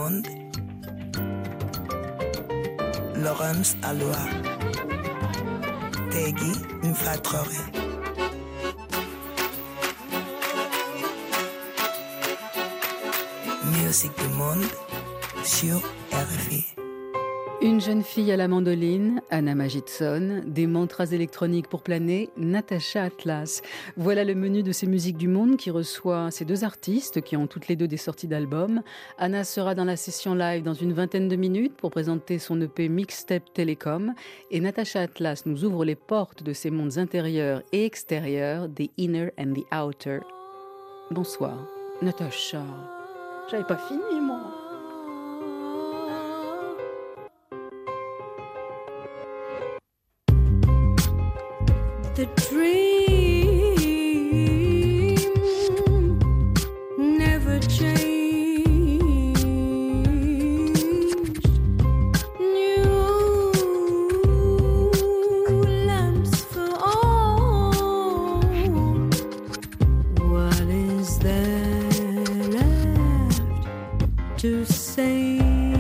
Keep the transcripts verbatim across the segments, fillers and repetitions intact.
monde. Laurence Aloha. Tegui Mfatrore. Musique du monde sur R F I. Une jeune fille à la mandoline, Anna Majidson, des mantras électroniques pour planer, Natacha Atlas. Voilà le menu de ces musiques du monde qui reçoit ces deux artistes qui ont toutes les deux des sorties d'albums. Anna sera dans la session live dans une vingtaine de minutes pour présenter son E P Mixtape Télécom. Et Natacha Atlas nous ouvre les portes de ces mondes intérieurs et extérieurs, des inner and the outer. Bonsoir, Natacha. J'avais pas fini, moi. The dream never changed. New lamps for all. What is there left to say?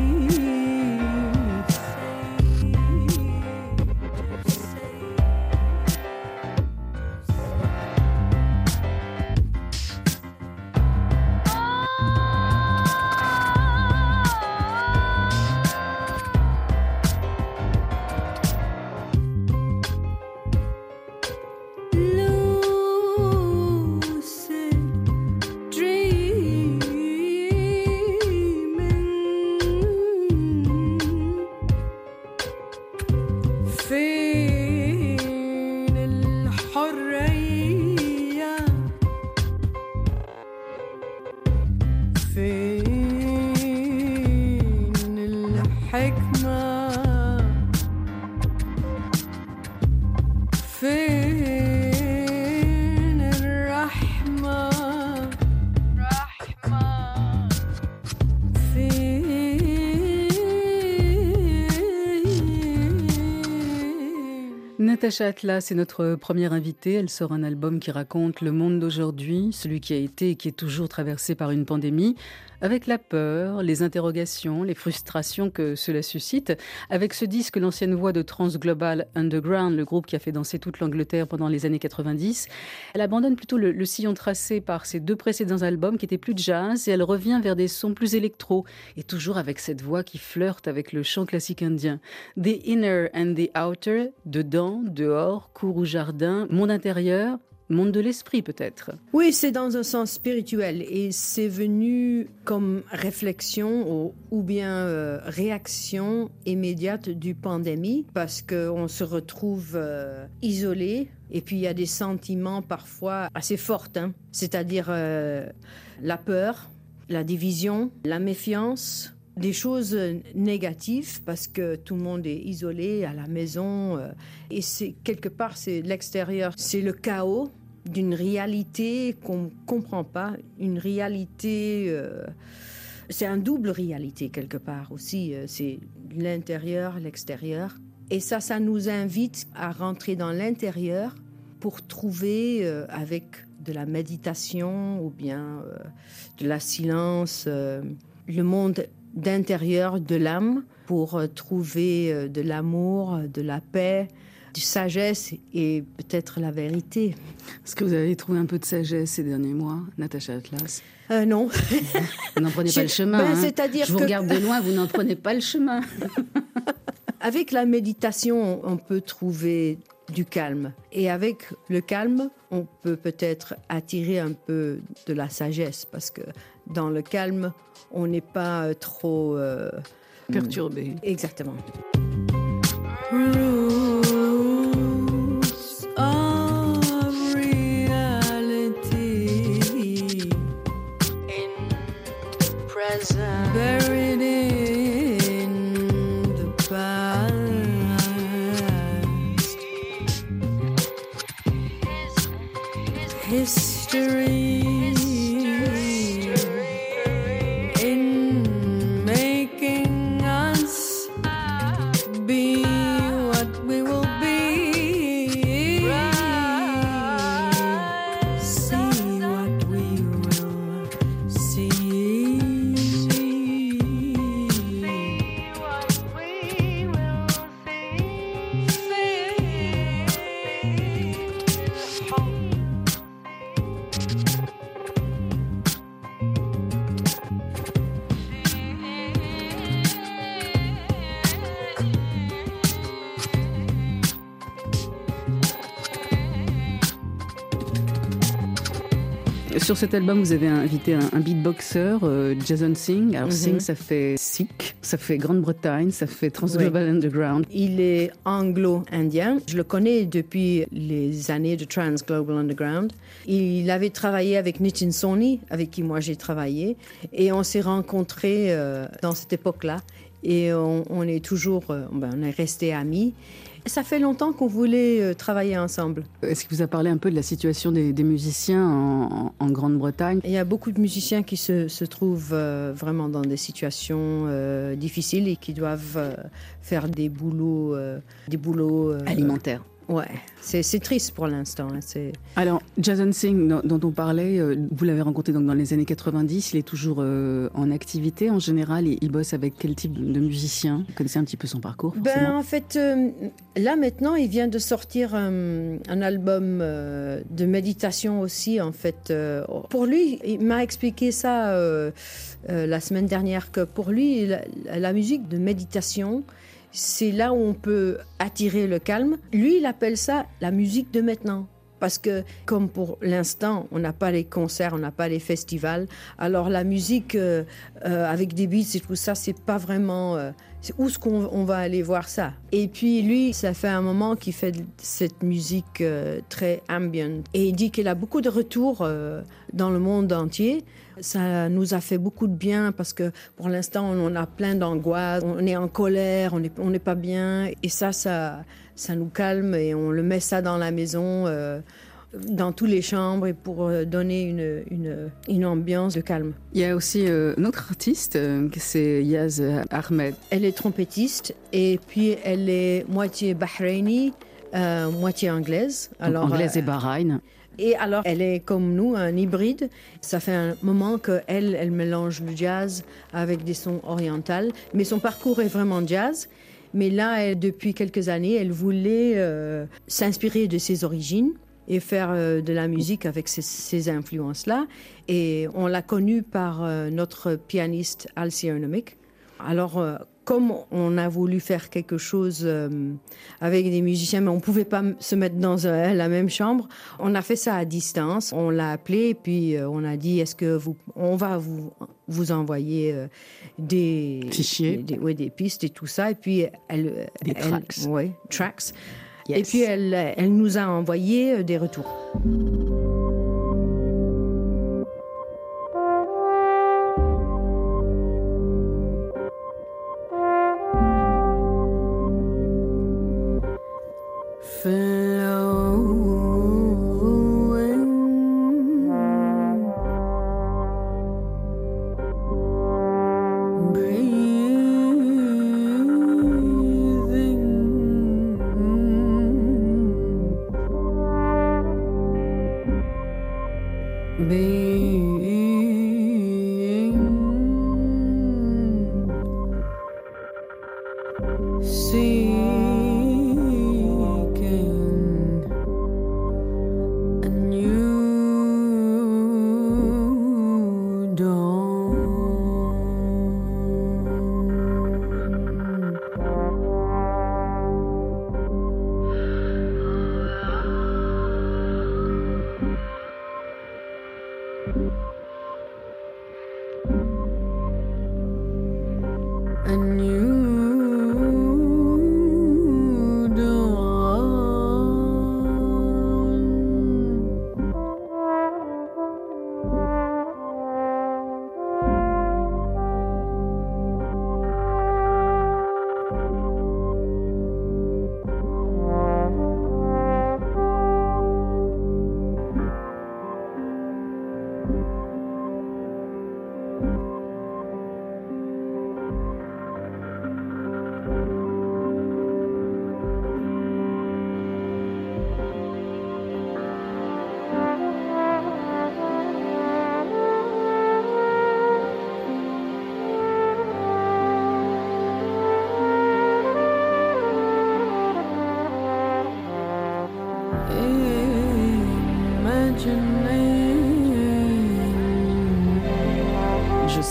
Natacha Atlas est notre première invitée. Elle sort un album qui raconte le monde d'aujourd'hui, celui qui a été et qui est toujours traversé par une pandémie, avec la peur, les interrogations, les frustrations que cela suscite. Avec ce disque, l'ancienne voix de Trans Global Underground, le groupe qui a fait danser toute l'Angleterre pendant les années quatre-vingt-dix, elle abandonne plutôt le, le sillon tracé par ses deux précédents albums qui étaient plus jazz et elle revient vers des sons plus électro et toujours avec cette voix qui flirte avec le chant classique indien. The Inner and the Outer, dedans, dehors, cour ou jardin, monde intérieur, monde de l'esprit peut-être. Oui, c'est dans un sens spirituel et c'est venu comme réflexion ou, ou bien euh, réaction immédiate du pandémie parce qu'on se retrouve euh, isolé et puis il y a des sentiments parfois assez forts, hein, c'est-à-dire euh, la peur, la division, la méfiance. Des choses négatives parce que tout le monde est isolé à la maison euh, et c'est quelque part c'est l'extérieur, c'est le chaos d'une réalité qu'on ne comprend pas, une réalité, euh, c'est un double réalité quelque part aussi, euh, c'est l'intérieur, l'extérieur et ça, ça nous invite à rentrer dans l'intérieur pour trouver euh, avec de la méditation ou bien euh, de la silence, euh, le monde d'intérieur de l'âme pour trouver de l'amour, de la paix, de sagesse et peut-être la vérité. Est-ce que vous avez trouvé un peu de sagesse ces derniers mois, Natacha Atlas ? euh, Non. Vous n'en prenez Je, pas le chemin. Ben, hein. c'est-à-dire Je vous que... regarde de loin, vous n'en prenez pas le chemin. Avec la méditation, on peut trouver du calme. Et avec le calme, on peut peut-être attirer un peu de la sagesse parce que dans le calme, on n'est pas trop... Euh, perturbé. Exactement. Roots of reality in present, buried in the past. History. Sur cet album, vous avez invité un, un beatboxer, euh, Jason Singh. Alors, mm-hmm. Singh, ça fait Sikh, ça fait Grande-Bretagne, ça fait Trans-Global oui. Underground. Il est anglo-indien. Je le connais depuis les années de Trans-Global Underground. Il avait travaillé avec Nitin Soni, avec qui moi j'ai travaillé. Et on s'est rencontrés euh, dans cette époque-là. Et on, on est toujours, euh, ben, on est restés amis. Ça fait longtemps qu'on voulait euh, travailler ensemble. Est-ce qu'il vous a parlé un peu de la situation des, des musiciens en, en Grande-Bretagne? Il y a beaucoup de musiciens qui se, se trouvent euh, vraiment dans des situations euh, difficiles et qui doivent euh, faire des boulots, euh, des boulots euh, alimentaires. Ouais, c'est, c'est triste pour l'instant. Hein, c'est... Alors, Jason Singh, dont, dont on parlait, euh, vous l'avez rencontré donc dans les années quatre-vingt-dix, il est toujours euh, en activité en général, il, il bosse avec quel type de, de musicien? Vous connaissez un petit peu son parcours, forcément? Ben, en fait, euh, là maintenant, il vient de sortir un, un album euh, de méditation aussi, en fait. Euh, pour lui, il m'a expliqué ça euh, euh, la semaine dernière, que pour lui, la, la musique de méditation, c'est là où on peut attirer le calme. Lui, il appelle ça la musique de maintenant. Parce que, comme pour l'instant, on n'a pas les concerts, on n'a pas les festivals, alors la musique euh, euh, avec des beats et tout ça, c'est pas vraiment... Euh, c'est où est-ce qu'on on va aller voir ça? Et puis lui, ça fait un moment qu'il fait cette musique euh, très ambient. Et il dit qu'il a beaucoup de retours euh, dans le monde entier. Ça nous a fait beaucoup de bien parce que pour l'instant, on a plein d'angoisse, on est en colère, on n'est on n'est pas bien. Et ça, ça, ça nous calme et on le met ça dans la maison, euh, dans toutes les chambres et pour donner une, une, une ambiance de calme. Il y a aussi euh, un autre artiste, euh, c'est Yaz Ahmed. Elle est trompettiste et puis elle est moitié bahreïnie, euh, moitié anglaise. Alors, anglaise et Bahreïn. Et alors, elle est comme nous, un hybride. Ça fait un moment qu'elle, elle mélange le jazz avec des sons orientaux. Mais son parcours est vraiment jazz. Mais là, elle, depuis quelques années, elle voulait euh, s'inspirer de ses origines et faire euh, de la musique avec ces, ces influences-là. Et on l'a connue par euh, notre pianiste Alcy Ernomic. Alors, euh, comme on a voulu faire quelque chose euh, avec des musiciens, mais on ne pouvait pas se mettre dans euh, la même chambre, on a fait ça à distance. On l'a appelé et puis euh, on a dit, est-ce que vous, on va vous, vous envoyer euh, des fichiers, des, des, ouais, des pistes et tout ça. Et puis elle, des elle, tracks. Ouais, tracks. Yes. Et puis elle, elle nous a envoyé des retours.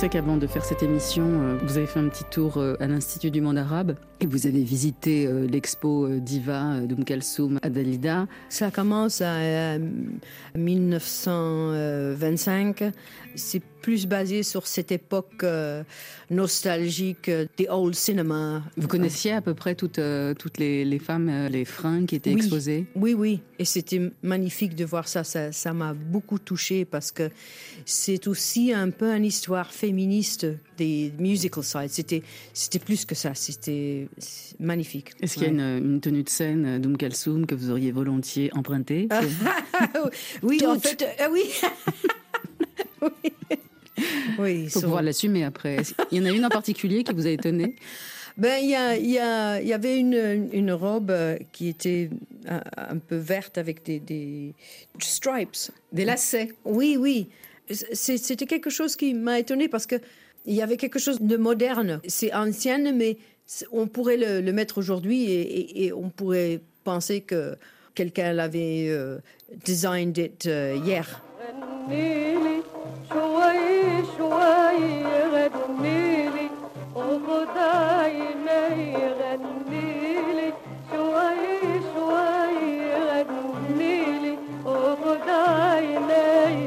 sais qu'avant de faire cette émission, euh, vous avez fait un petit tour euh, à l'Institut du monde arabe et vous avez visité euh, l'expo euh, Diva euh, d'Oum Kalsoum à Dalida. Ça commence à euh, mille neuf cent vingt-cinq. C'est plus basé sur cette époque euh, nostalgique euh, des old cinema. Vous connaissiez à peu près toutes, euh, toutes les, les femmes, euh, les fringues qui étaient Oui. exposées? Oui, oui. Et c'était magnifique de voir ça. Ça, ça m'a beaucoup touchée parce que c'est aussi un peu une histoire féministe des musical sides. C'était, c'était plus que ça. C'était magnifique. Est-ce qu'il y a une, une tenue de scène d'Oum Kalsoum que vous auriez volontiers empruntée? Oui, Toutes. en fait, euh, oui. oui. Oui, Il faut sur- pouvoir l'assumer après. Il y en a une en particulier qui vous a étonné? Ben, il y, a, il y, a, il y avait une, une robe euh, qui était un, un peu verte avec des, des stripes. Des lacets. Oui, oui. C'est- C'était quelque chose qui m'a étonnée parce que il y avait quelque chose de moderne. C'est ancienne, mais c'est- on pourrait le, le mettre aujourd'hui et, et- et on pourrait penser que quelqu'un l'avait euh, designed it euh, hier. غنيلي شوي شوي غنيلي وخد عيني غنيلي شوي شوي غنيلي وخد عيني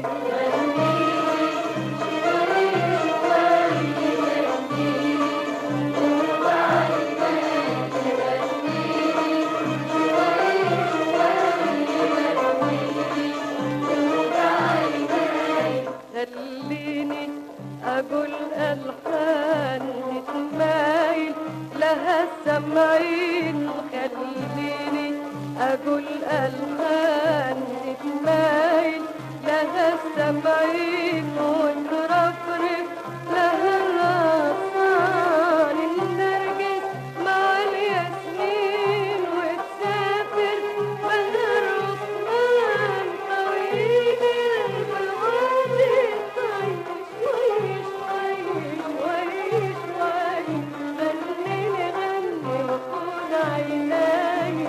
خليني أقول ألحان تتمايل لها السمعين خليني أقول ألحان تتمايل لها السمعين وترفرف لها الرصان النرجس مع الياسمين وتسافر بهر عثمان طويل البوادي طيب شوي شوي شوي شوي غنيني غني وخد عيناي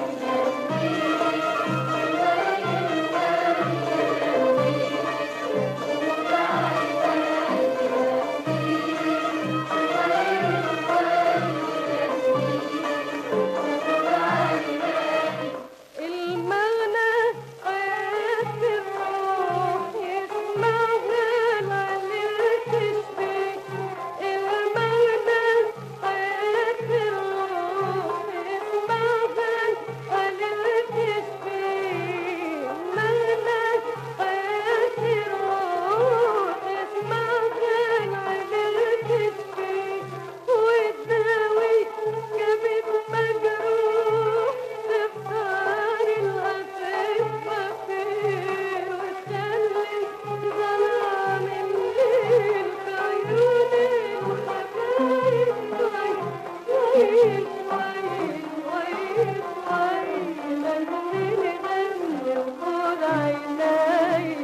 المغنى حياة الروح يسمعها العليل تشبيه المغنى حياة الروح يسمعها العليل تشبيه المغنى حياة الروح يسمعها العليل تشبيه وتداوي كبد مجروح تفطر الأطفال فيه وتخلي ظلام الليل في عيون الحبايب شوي شوي شوي شوي غنيلي غني وخد عيناي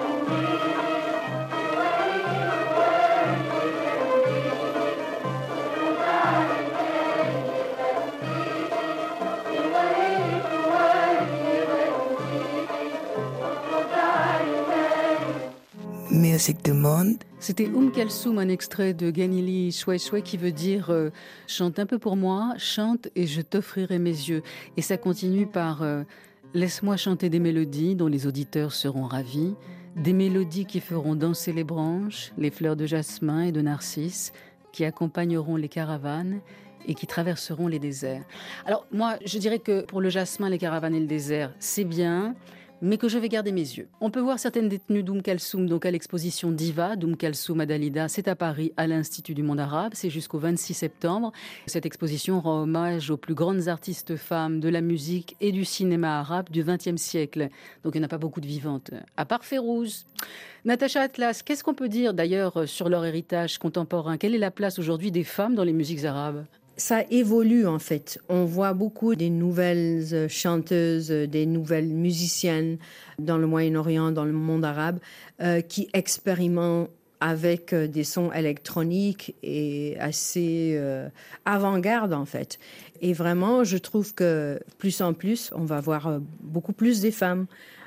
Musique du monde. C'était Oum Kalsoum, un extrait de Ganili Chouai Chouai qui veut dire euh, chante un peu pour moi, chante et je t'offrirai mes yeux. Et ça continue par euh, laisse-moi chanter des mélodies dont les auditeurs seront ravis, des mélodies qui feront danser les branches, les fleurs de jasmin et de narcisse, qui accompagneront les caravanes et qui traverseront les déserts. Alors moi, je dirais que pour le jasmin, les caravanes et le désert, c'est bien, mais que je vais garder mes yeux. On peut voir certaines des tenues d'Oum Kalsoum donc à l'exposition Diva d'Oum Kalsoum à Dalida. C'est à Paris, à l'Institut du monde arabe. C'est jusqu'au vingt-six septembre. Cette exposition rend hommage aux plus grandes artistes femmes de la musique et du cinéma arabe du vingtième siècle. Donc il n'y en a pas beaucoup de vivantes, à part Férouz. Natacha Atlas, qu'est-ce qu'on peut dire d'ailleurs sur leur héritage contemporain? Quelle est la place aujourd'hui des femmes dans les musiques arabes? Ça évolue en fait. On voit beaucoup des nouvelles euh, chanteuses, euh, des nouvelles musiciennes dans le Moyen-Orient, dans le monde arabe, euh, qui expérimentent avec euh, des sons électroniques et assez euh, avant-garde en fait. Et vraiment, je trouve que plus en plus, on va voir euh, beaucoup plus des femmes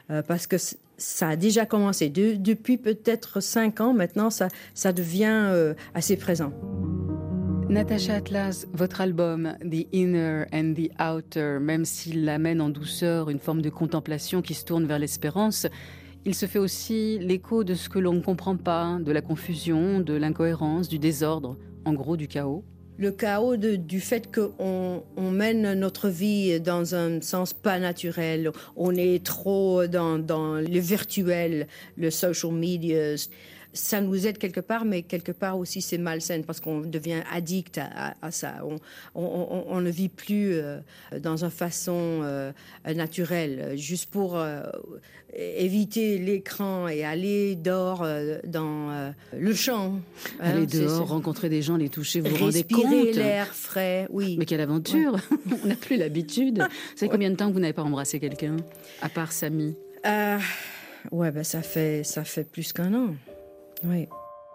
euh, parce que c- ça a déjà commencé. De- depuis peut-être cinq ans maintenant, ça, ça devient euh, assez présent. Natacha Atlas, votre album The Inner and the Outer, même s'il amène en douceur une forme de contemplation qui se tourne vers l'espérance, il se fait aussi l'écho de ce que l'on ne comprend pas, de la confusion, de l'incohérence, du désordre, en gros du chaos. Le chaos de- du fait qu'on on mène notre vie dans un sens pas naturel, on est trop dans, dans le virtuel, le social media. Ça nous aide quelque part, mais quelque part aussi c'est malsain parce qu'on devient addict à, à- à ça. On, on- on- on ne vit plus euh, dans une façon euh, naturelle, juste pour euh, éviter l'écran et aller dehors euh, dans euh, le champ. Hein, Aller c'est- dehors, c'est- rencontrer des gens, les toucher, vous vous rendez Respirer compte? l'air frais, oui. Mais quelle aventure! On n'a plus l'habitude. C'est combien de temps que vous n'avez pas embrassé quelqu'un, à part Samy? Euh, ouais, ben ça fait ça fait plus qu'un an. Oui.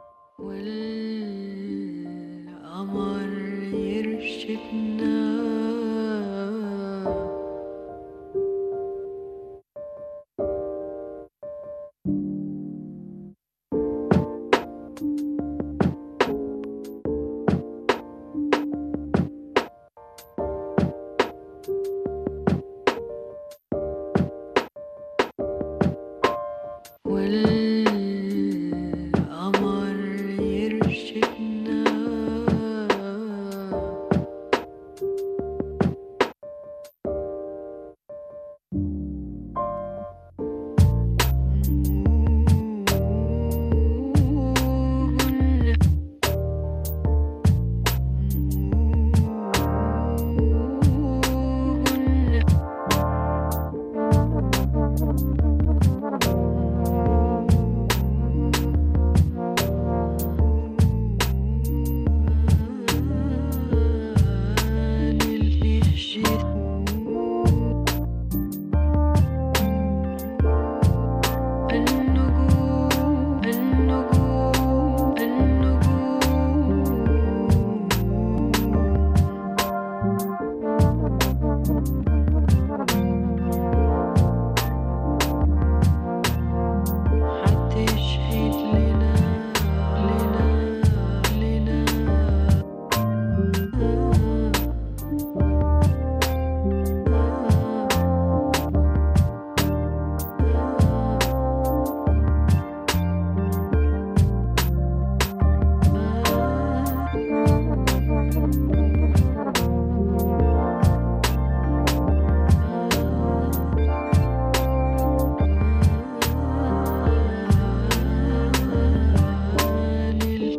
والقمر يرشدنا والقمر يرشدنا النجوم النجوم النجوم حتشهد لنا لنا لنا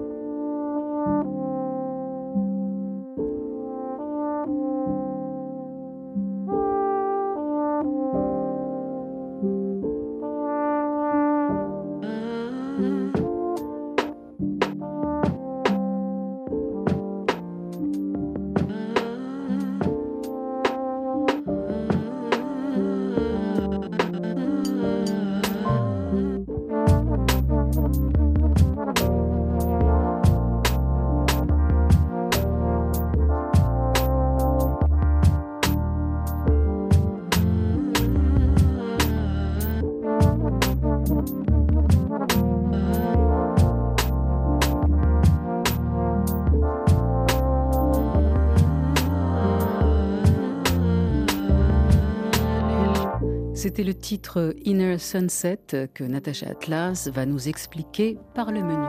C'était le titre Inner Sunset que Natacha Atlas va nous expliquer par le menu.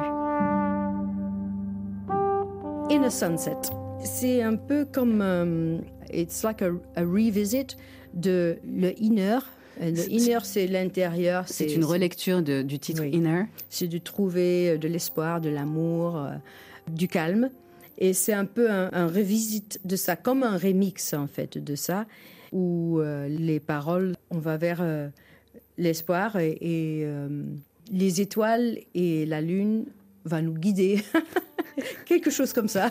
In a Sunset, c'est un peu comme euh, it's like a, a revisit de le inner. Et le C'est- inner, c'est l'intérieur. C'est une relecture de- du titre Oui. Inner. C'est de trouver de l'espoir, de l'amour, euh, du calme. Et c'est un peu un, un revisite de ça, comme un remix en fait de ça, où euh, les paroles, on va vers euh, l'espoir et, et, euh, les étoiles et la lune va nous guider. Quelque chose comme ça.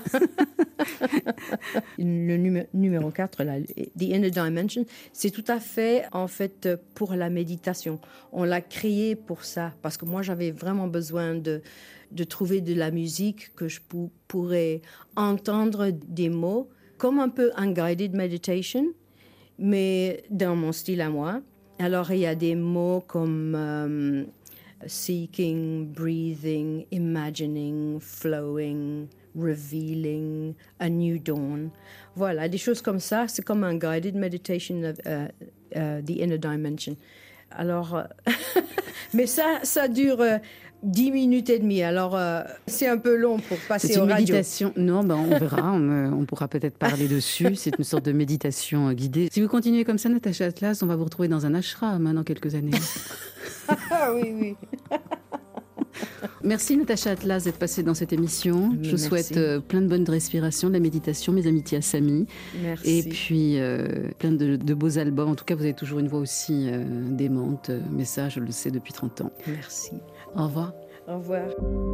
Le numé- numéro quatre, là, The Inner Dimension, c'est tout à fait en fait pour la méditation. On l'a créé pour ça, parce que moi j'avais vraiment besoin de, de trouver de la musique que je pou- pourrais entendre des mots, comme un peu un guided meditation, mais dans mon style à moi. Alors, il y a des mots comme euh, seeking, breathing, imagining, flowing, revealing, a new dawn. Voilà, des choses comme ça. C'est comme un guided meditation of uh, uh, the inner dimension. Alors, euh, mais ça, ça dure euh, dix minutes et demie. Alors, euh, c'est un peu long pour passer C'est au une radio. méditation. Non, ben on verra. On, euh, on pourra peut-être parler dessus. C'est une sorte de méditation euh, guidée. Si vous continuez comme ça, Natacha Atlas, on va vous retrouver dans un ashram hein, dans quelques années. Ah oui, oui. Merci Natacha Atlas d'être passée dans cette émission. Je vous Merci. souhaite euh, plein de bonnes respirations, de la méditation, mes amitiés à Samy. Merci. Et puis euh, plein de, de beaux albums. En tout cas, vous avez toujours une voix aussi euh, démente. euh, Mais ça, je le sais depuis trente ans. Merci. Au revoir. Au revoir.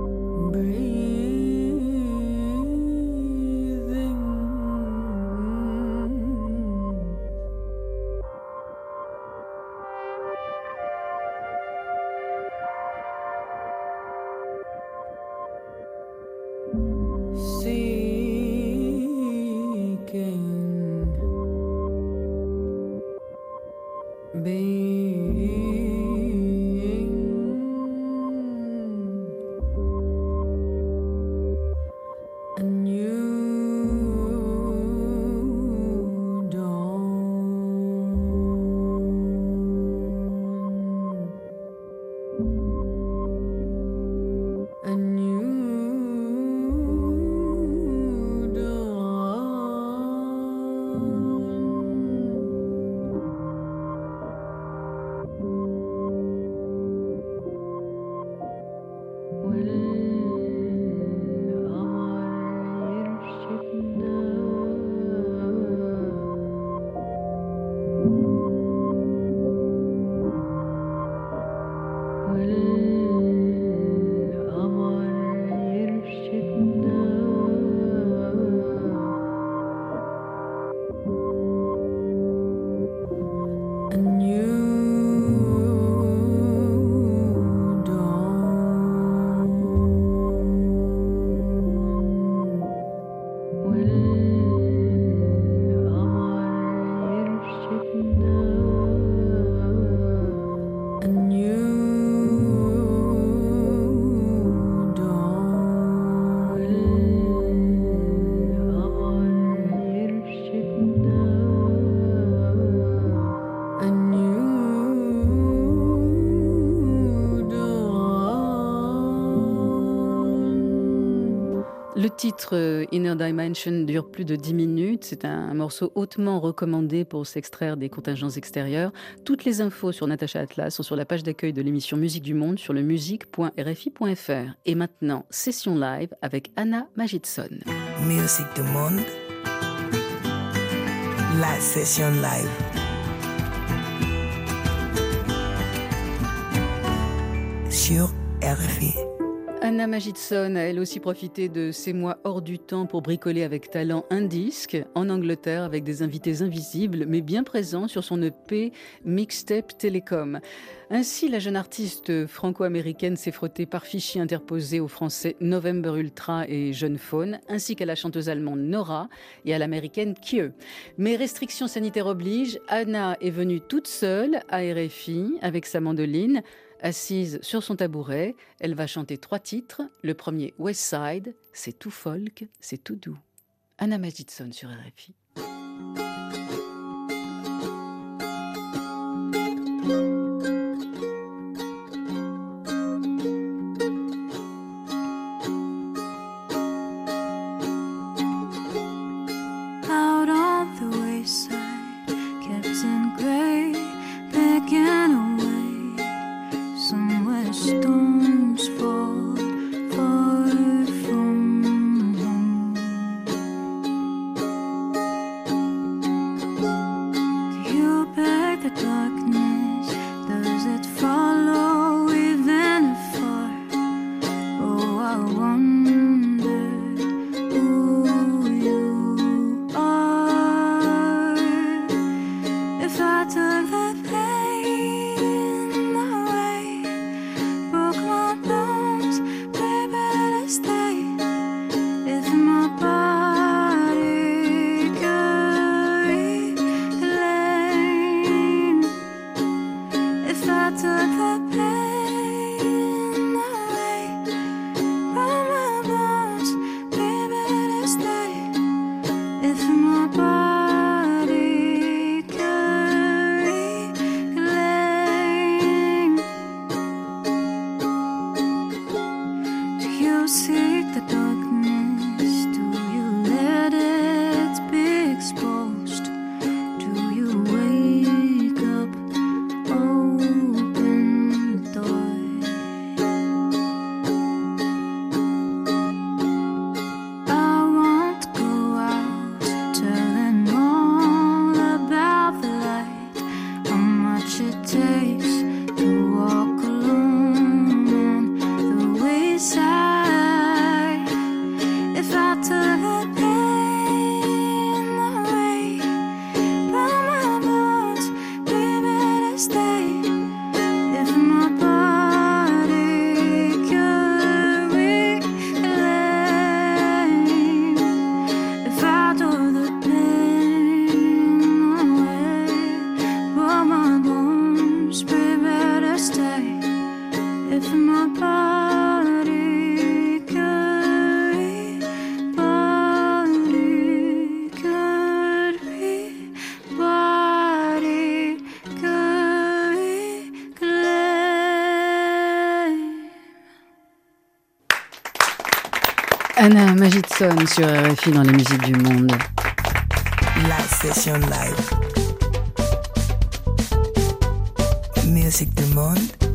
Le titre euh, Inner Dimension dure plus de dix minutes. C'est un, un morceau hautement recommandé pour s'extraire des contingences extérieures. Toutes les infos sur Natacha Atlas sont sur la page d'accueil de l'émission Musique du Monde sur le musique point r f i point f r. Et maintenant, session live avec Anna Magidson. Musique du Monde. La session live. Sur R F I. Anna Magidson a elle aussi profité de ces mois hors du temps pour bricoler avec talent un disque en Angleterre avec des invités invisibles mais bien présents sur son E P Mixtape Telecom. Ainsi, la jeune artiste franco-américaine s'est frottée par fichier interposé aux français November Ultra et Jeune Faune, ainsi qu'à la chanteuse allemande Nora et à l'américaine Kie. Mais restrictions sanitaires obligent, Anna est venue toute seule à R F I avec sa mandoline. Assise sur son tabouret, elle va chanter trois titres. Le premier, West Side, c'est tout folk, c'est tout doux. Anna Magidson sur R F I. Out on the wayside, kept in grey, picking away. Somewhere stones fall far from home. Anna Magidson sur R F I dans les musiques du monde. Live session live. Musique du monde.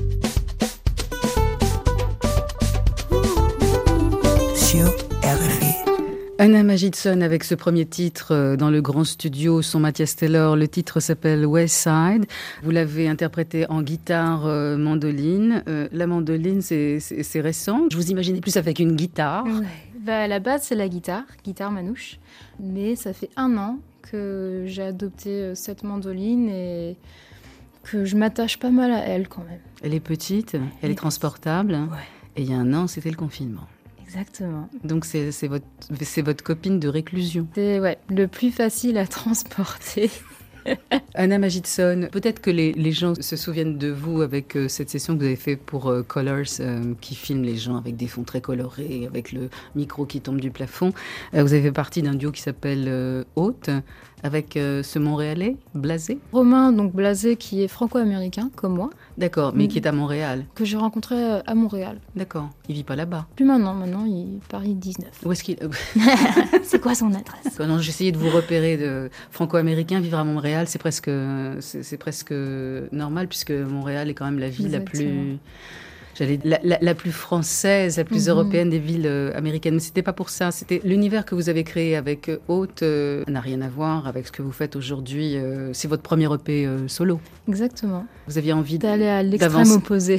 Sur R F I. Anna Magidson avec ce premier titre dans le grand studio son Matthias Taylor. Le titre s'appelle West Side. Vous l'avez interprété en guitare euh, mandoline. Euh, la mandoline, c'est, c'est, c'est récent. Je vous imaginais plus avec une guitare. Ouais. Bah, à la base, c'est la guitare, guitare manouche. Mais ça fait un an que j'ai adopté cette mandoline et que je m'attache pas mal à elle quand même. Elle est petite, elle, elle est transportable. Ouais. Et il y a un an, c'était le confinement. Exactement. Donc c'est, c'est, votre, c'est votre copine de réclusion. C'est ouais, le plus facile à transporter. Anna Magidson, peut-être que les, les gens se souviennent de vous avec euh, cette session que vous avez fait pour euh, Colors, euh, qui filme les gens avec des fonds très colorés, avec le micro qui tombe du plafond. Euh, vous avez fait partie d'un duo qui s'appelle euh, Haute, avec euh, ce Montréalais, Blasé. Romain, donc Blasé, qui est franco-américain, comme moi. D'accord, mais qui est à Montréal. Que j'ai rencontré à Montréal. D'accord, il vit pas là-bas. Plus maintenant, maintenant il est Paris dix-neuf. Où est-ce qu'il... C'est quoi son adresse? Non, j'essayais de vous repérer de franco-américain, vivre à Montréal, c'est presque, c'est, c'est presque normal, puisque Montréal est quand même la ville Exactement. la plus... J'allais, la, la, la plus française, la plus mm-hmm. européenne des villes euh, américaines. Mais c'était pas pour ça. C'était l'univers que vous avez créé avec euh, Haute euh, n'a rien à voir avec ce que vous faites aujourd'hui. Euh, c'est votre premier E P euh, solo. Exactement. Vous aviez envie d'aller à l'extrême d'avancer. Opposé.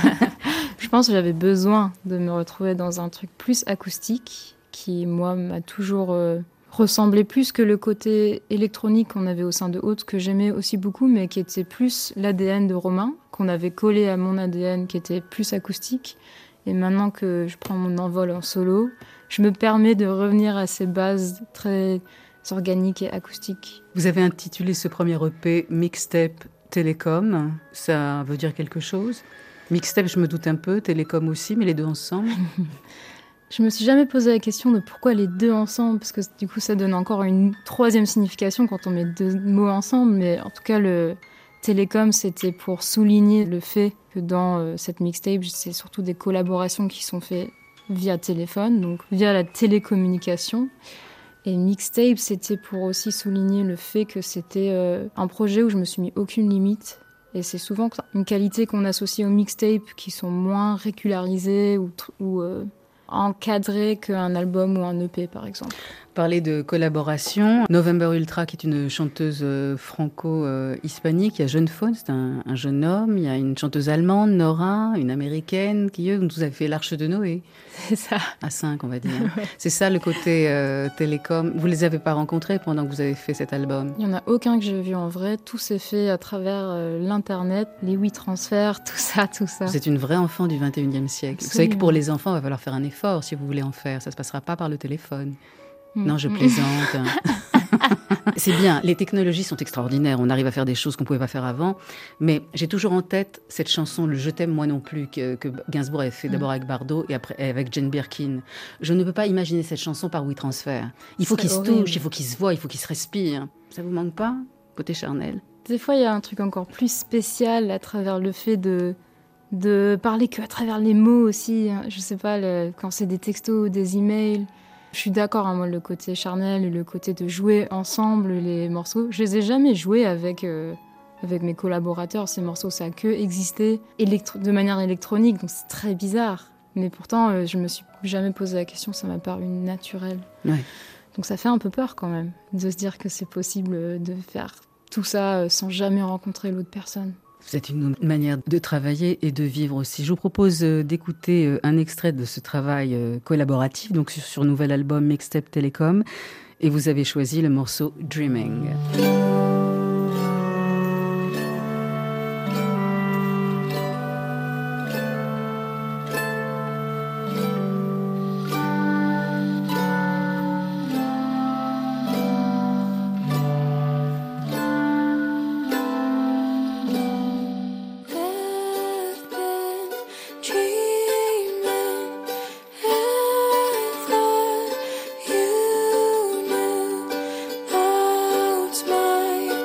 Je pense que j'avais besoin de me retrouver dans un truc plus acoustique qui, moi, m'a toujours euh, ressemblé plus que le côté électronique qu'on avait au sein de Haute, que j'aimais aussi beaucoup, mais qui était plus l'A D N de Romain, qu'on avait collé à mon A D N, qui était plus acoustique. Et maintenant que je prends mon envol en solo, je me permets de revenir à ces bases très organiques et acoustiques. Vous avez intitulé ce premier E P Mixtape Télécom. Ça veut dire quelque chose? Mixtape, je me doute un peu, Télécom aussi, mais les deux ensemble? Je me suis jamais posé la question de pourquoi les deux ensemble, parce que du coup ça donne encore une troisième signification quand on met deux mots ensemble, mais en tout cas le télécom c'était pour souligner le fait que dans euh, cette mixtape c'est surtout des collaborations qui sont faites via téléphone, donc via la télécommunication. Et mixtape c'était pour aussi souligner le fait que c'était euh, un projet où je me suis mis aucune limite. Et c'est souvent une qualité qu'on associe aux mixtapes qui sont moins régularisées ou, ou euh, encadré qu'un album ou un E P, par exemple. Parler de collaboration, November Ultra, qui est une chanteuse franco-hispanique, il y a Jeune Faune, c'est un, un jeune homme, il y a une chanteuse allemande, Nora, une américaine, qui eux, vous avez fait l'Arche de Noé. C'est ça. À cinq, on va dire. Ouais. C'est ça le côté euh, télécom. Vous les avez pas rencontrés pendant que vous avez fait cet album? Il y en a aucun que j'ai vu en vrai. Tout s'est fait à travers euh, l'internet, les WeTransfer, tout ça, tout ça. Vous êtes une vraie enfant du vingt et unième siècle. Absolument. Vous savez que pour les enfants, il va falloir faire un effort si vous voulez en faire. Ça se passera pas par le téléphone. Mmh. Non, je plaisante. C'est bien, les technologies sont extraordinaires, on arrive à faire des choses qu'on ne pouvait pas faire avant, mais j'ai toujours en tête cette chanson, le « Je t'aime moi non plus », que, que Gainsbourg avait fait d'abord avec Bardot et après avec Jane Birkin. Je ne peux pas imaginer cette chanson par WeTransfer. Il faut qu'ils se touchent, il faut qu'ils se voient, il faut qu'ils se respirent. Ça vous manque pas, côté charnel? Des fois, il y a un truc encore plus spécial à travers le fait de... de parler qu'à travers les mots aussi. Je sais pas, le... quand c'est des textos ou des emails... Je suis d'accord, hein, moi, le côté charnel et le côté de jouer ensemble les morceaux. Je les ai jamais joués avec, euh, avec mes collaborateurs. Ces morceaux, ça a que existé électro- de manière électronique, donc c'est très bizarre. Mais pourtant, euh, je me suis jamais posé la question, ça m'a paru naturel. Ouais. Donc ça fait un peu peur quand même, de se dire que c'est possible de faire tout ça euh, sans jamais rencontrer l'autre personne. C'est une manière de travailler et de vivre aussi. Je vous propose d'écouter un extrait de ce travail collaboratif, donc sur, sur nouvel album Mixtape Télécom, et vous avez choisi le morceau Dreaming. My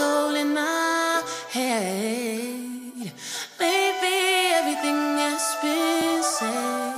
soul in my head. Maybe everything has been said.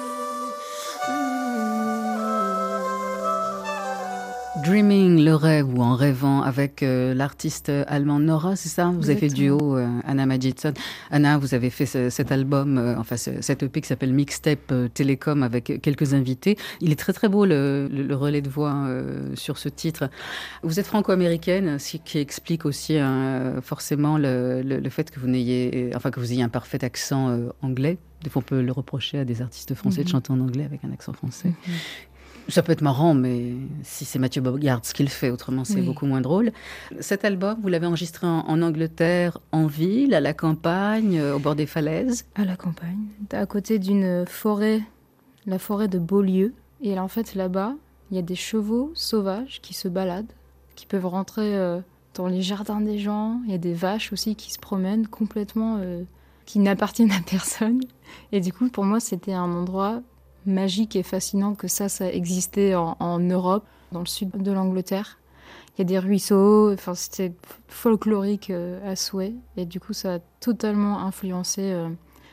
Dreaming, le rêve ou en rêvant avec euh, l'artiste allemande Nora, c'est ça? Vous avez fait duo euh, Anna Majidson. Anna, vous avez fait ce, cet album, euh, enfin ce, cet E P qui s'appelle Mixtape euh, Télécom avec quelques invités. Il est très très beau le, le, le relais de voix euh, sur ce titre. Vous êtes franco-américaine, ce qui explique aussi hein, forcément le, le, le fait que vous n'ayez, enfin que vous ayez un parfait accent euh, anglais. Des fois, on peut le reprocher à des artistes français mm-hmm. de chanter en anglais avec un accent français. Mm-hmm. Ça peut être marrant, mais si c'est Mathieu Bogart ce qu'il fait, autrement c'est oui. beaucoup moins drôle. Cet album, vous l'avez enregistré en, en Angleterre, en ville, à la campagne, au bord des falaises? À la campagne, à côté d'une forêt, la forêt de Beaulieu. Et en fait, là-bas, il y a des chevaux sauvages qui se baladent, qui peuvent rentrer euh, dans les jardins des gens. Il y a des vaches aussi qui se promènent complètement, euh, qui n'appartiennent à personne. Et du coup, pour moi, c'était un endroit magique et fascinant que ça, ça existait en, en Europe, dans le sud de l'Angleterre. Il y a des ruisseaux, enfin, c'était folklorique euh, à souhait. Et du coup, ça a totalement influencé euh,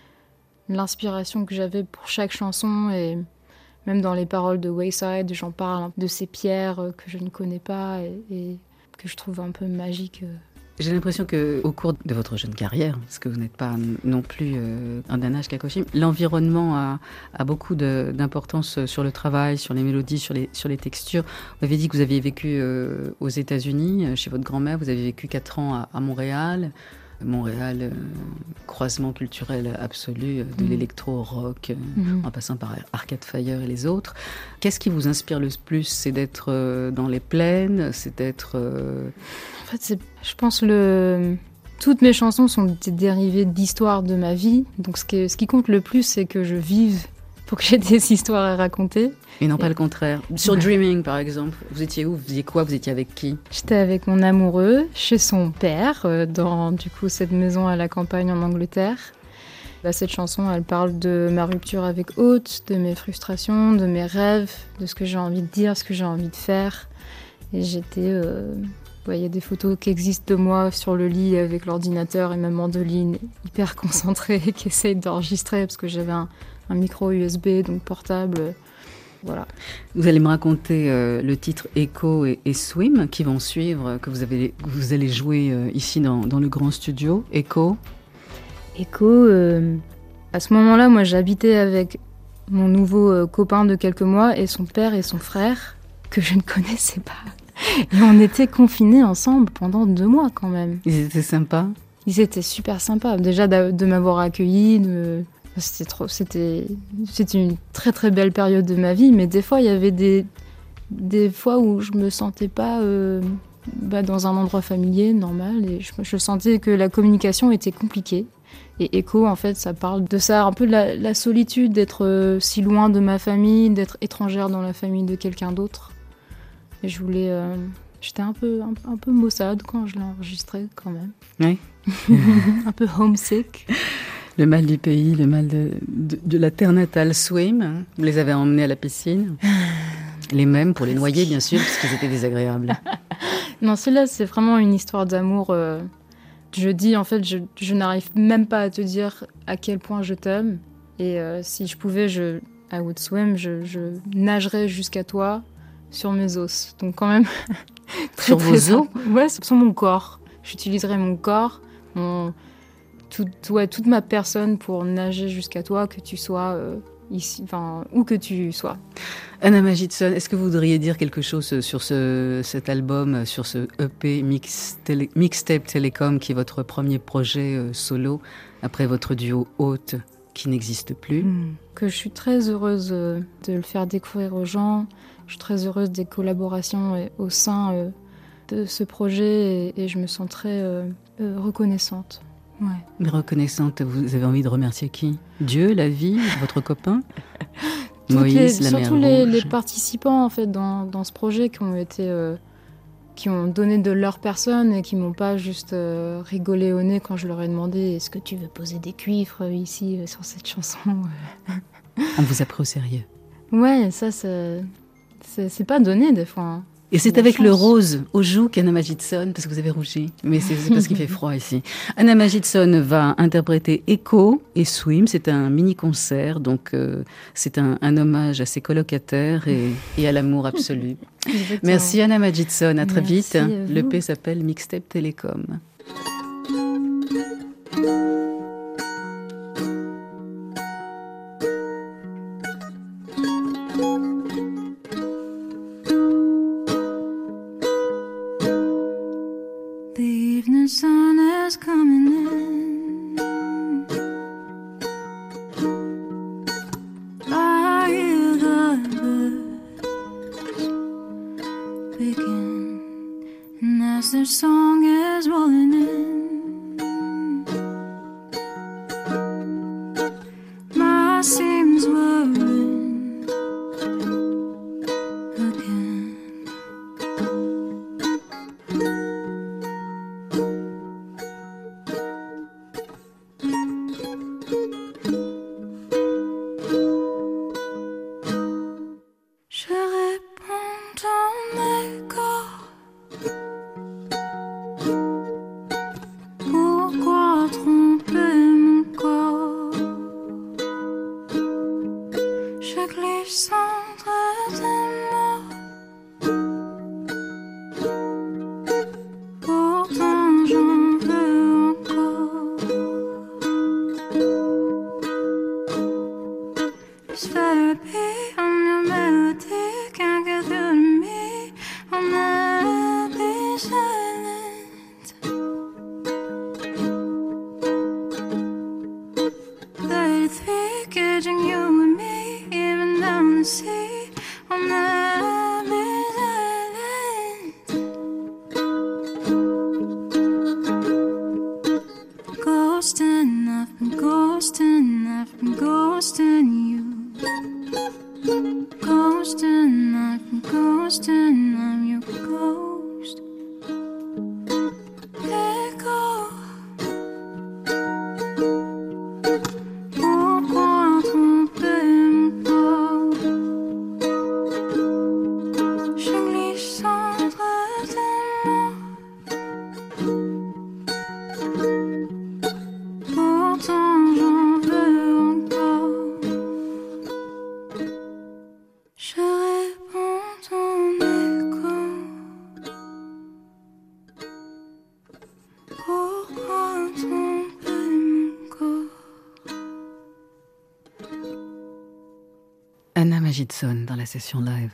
l'inspiration que j'avais pour chaque chanson. Et même dans les paroles de Wayside, j'en parle de ces pierres euh, que je ne connais pas et, et que je trouve un peu magiques. Euh. J'ai l'impression qu'au cours de votre jeune carrière, parce que vous n'êtes pas non plus euh, un Dana Kakoshim, l'environnement a, a beaucoup de, d'importance sur le travail, sur les mélodies, sur les, sur les textures. Vous avez dit que vous aviez vécu euh, aux États-Unis, chez votre grand-mère, vous avez vécu quatre ans à, à Montréal. Montréal, euh, croisement culturel absolu euh, de mmh. l'électro au rock, euh, mmh. en passant par Arcade Fire et les autres. Qu'est-ce qui vous inspire le plus? C'est d'être euh, dans les plaines? C'est d'être... Euh... En fait, c'est, je pense le... toutes mes chansons sont des dérivés d'histoires de ma vie. Donc ce qui, ce qui compte le plus, c'est que je vive pour que j'ai des histoires à raconter. Et non pas et... le contraire. Sur ouais. Dreaming, par exemple, vous étiez où? Vous faisiez quoi? Vous étiez avec qui? J'étais avec mon amoureux, chez son père, euh, dans du coup cette maison à la campagne en Angleterre. Là, cette chanson, elle parle de ma rupture avec Haute, de mes frustrations, de mes rêves, de ce que j'ai envie de dire, ce que j'ai envie de faire. Et j'étais... Euh... Il ouais, y a des photos qui existent de moi sur le lit avec l'ordinateur et ma mandoline hyper concentrée qui essaye d'enregistrer parce que j'avais un, un micro U S B, donc portable. Voilà. Vous allez me raconter euh, le titre Echo et, et Swim qui vont suivre, que vous, avez, que vous allez jouer euh, ici dans, dans le grand studio. Echo. Echo, euh, à ce moment-là, moi j'habitais avec mon nouveau euh, copain de quelques mois et son père et son frère que je ne connaissais pas. Et on était confinés ensemble pendant deux mois quand même. Ils étaient sympas? Ils étaient super sympas. Déjà de, de m'avoir accueilli, de... c'était, trop, c'était, c'était une très très belle période de ma vie, mais des fois il y avait des, des fois où je me sentais pas euh, bah, dans un endroit familier, normal, et je, je sentais que la communication était compliquée. Et Echo, en fait, ça parle de ça, un peu de la, la solitude, d'être euh, si loin de ma famille, d'être étrangère dans la famille de quelqu'un d'autre. Et je voulais... Euh, j'étais un peu, un, un peu maussade quand je l'ai enregistré, quand même. Oui. Un peu homesick. Le mal du pays, le mal de, de, de la terre natale. Swim, vous les avez emmenés à la piscine. Les mêmes, pour les noyer, bien sûr, parce qu'ils étaient désagréables. Non, celui-là, c'est vraiment une histoire d'amour. Euh, je dis, en fait, je, je n'arrive même pas à te dire à quel point je t'aime. Et euh, si je pouvais, je, I would swim, je, je nagerais jusqu'à toi sur mes os. Donc quand même... très, sur très vos simple. os? Ouais, sur mon corps. J'utiliserais mon corps, mon, tout, ouais, toute ma personne pour nager jusqu'à toi, que tu sois euh, ici, enfin, où que tu sois. Anna Majidson, est-ce que vous voudriez dire quelque chose sur ce, cet album, sur ce E P Mix télé, Mixtape Télécom, qui est votre premier projet euh, solo, après votre duo Haute, qui n'existe plus? Mmh. Que je suis très heureuse euh, de le faire découvrir aux gens. Je suis très heureuse des collaborations euh, au sein euh, de ce projet et, et je me sens très euh, euh, reconnaissante. Ouais. Mais reconnaissante, vous avez envie de remercier qui? Dieu, la vie, votre copain? Moïse, les, la mer surtout les, rouge. les participants en fait dans, dans ce projet qui ont été euh, qui ont donné de leur personne et qui m'ont pas juste euh, rigolé au nez quand je leur ai demandé est-ce que tu veux poser des cuivres ici euh, sur cette chanson. On vous a pris au sérieux. Ouais, ça c'est, c'est, c'est pas donné des fois. Hein. Et c'est avec le rose aux joues qu'Anna Majidson, parce que vous avez rougi, mais c'est, c'est parce qu'il fait froid ici. Anna Majidson va interpréter Echo et Swim. C'est un mini-concert, donc euh, c'est un, un hommage à ses colocataires et, et à l'amour absolu. Merci Anna Majidson, à très Merci vite. À le P s'appelle Mixtape Télécom. Sun is coming in. I hear the birds picking, and as their song is rolling in, my seams whirring again. Anna Majidson dans la session live.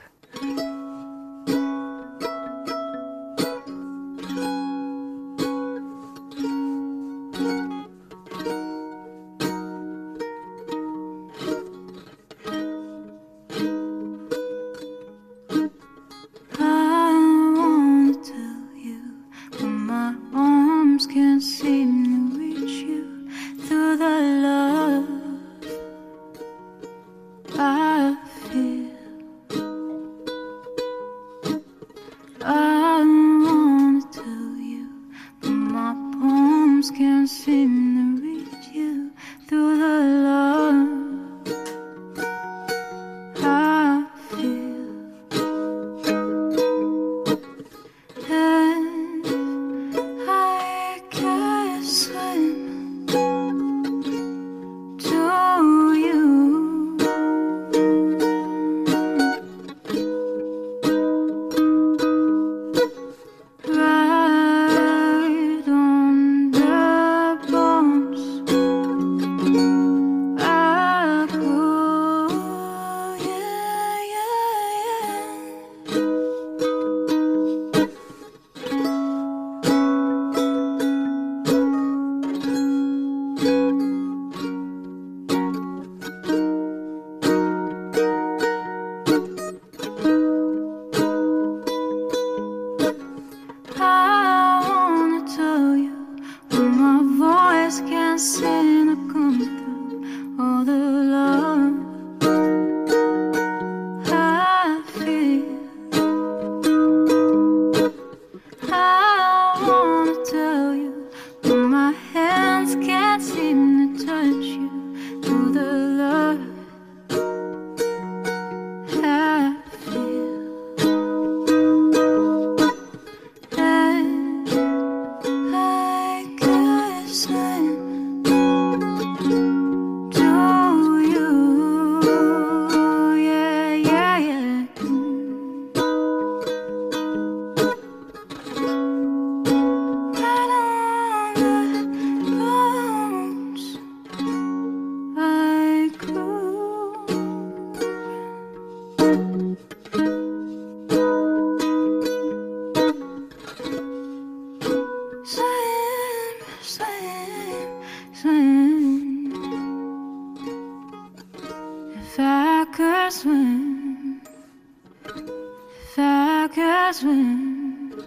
swim,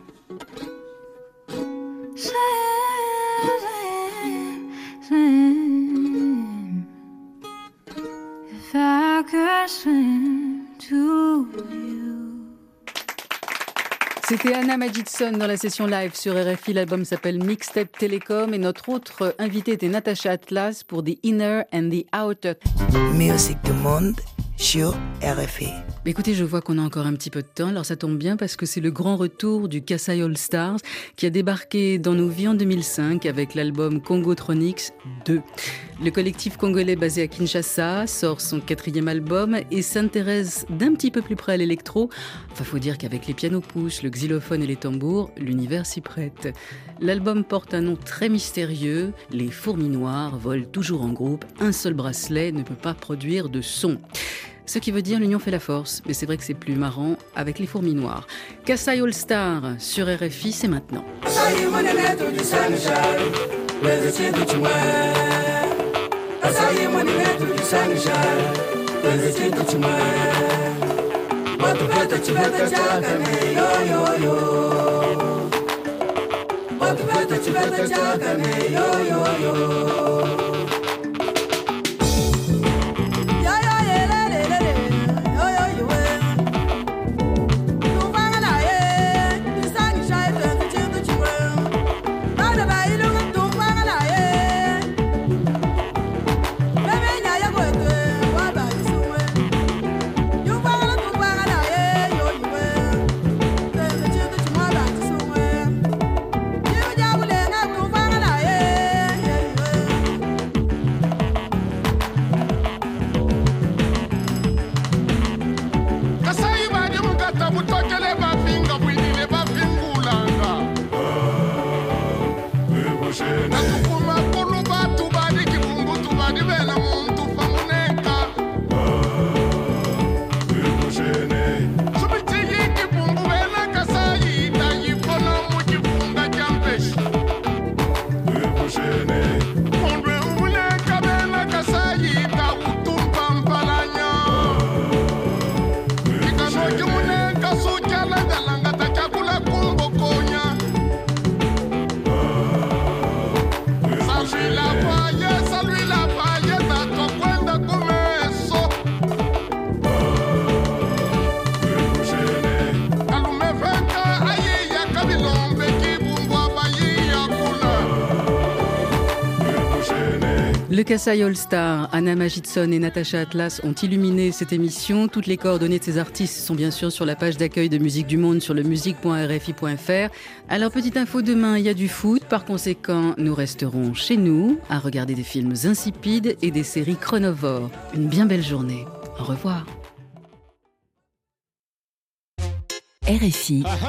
swim, swim. If I could swim to you. C'était Anna Majidson dans la session live sur R F I. L'album s'appelle Mixtape Telecom et notre autre invitée était Natacha Atlas pour The Inner and the Outer. Musique du monde sur R F I. Écoutez, je vois qu'on a encore un petit peu de temps, alors ça tombe bien parce que c'est le grand retour du Kassai All Stars qui a débarqué dans nos vies en deux mille cinq avec l'album Congotronics deux. Le collectif congolais basé à Kinshasa sort son quatrième album et s'intéresse d'un petit peu plus près à l'électro. Enfin, faut dire qu'avec les pianos pouces, le xylophone et les tambours, l'univers s'y prête. L'album porte un nom très mystérieux. Les fourmis noires volent toujours en groupe. Un seul bracelet ne peut pas produire de son. Ce qui veut dire l'union fait la force. Mais c'est vrai que c'est plus marrant avec les fourmis noires. Kassai All Star sur R F I, c'est maintenant. Le Kassai All Star, Anna Majidson et Natacha Atlas ont illuminé cette émission. Toutes les coordonnées de ces artistes sont bien sûr sur la page d'accueil de Musique du Monde sur le musique point r f i point f r. Alors, petite info, demain, il y a du foot. Par conséquent, nous resterons chez nous à regarder des films insipides et des séries chronovores. Une bien belle journée. Au revoir. R F I.